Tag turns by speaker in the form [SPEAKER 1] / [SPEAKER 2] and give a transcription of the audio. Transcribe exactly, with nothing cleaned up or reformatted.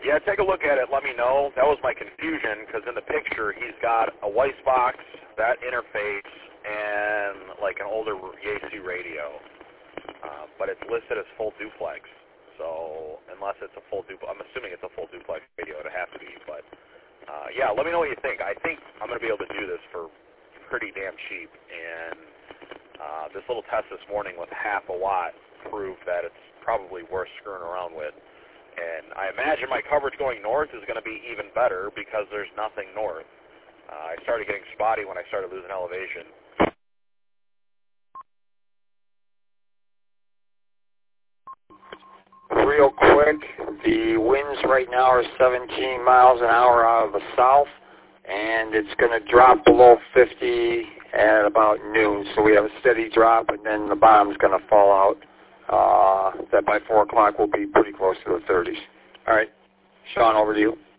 [SPEAKER 1] Yeah, take a look at it. Let me know. That was my confusion because in the picture he's got a Weiss box, that interface, and like an older Yaesu radio. Uh, but it's listed as full duplex. So unless it's a full duplex, I'm assuming it's a full duplex radio. It'd have to be. But uh, yeah, let me know what you think. I think I'm going to be able to do this for pretty damn cheap. And uh, this little test this morning with half a watt proved that it's probably worth screwing around with. And I imagine my coverage going north is going to be even better because there's nothing north. Uh, I started getting spotty when I started losing elevation.
[SPEAKER 2] Real quick, the winds right now are seventeen miles an hour out of the south, and it's going to drop below fifty at about noon. So we have a steady drop, and then the bottom's going to fall out. Uh, that by four o'clock will be pretty close to the thirties. All right, Sean, over to you.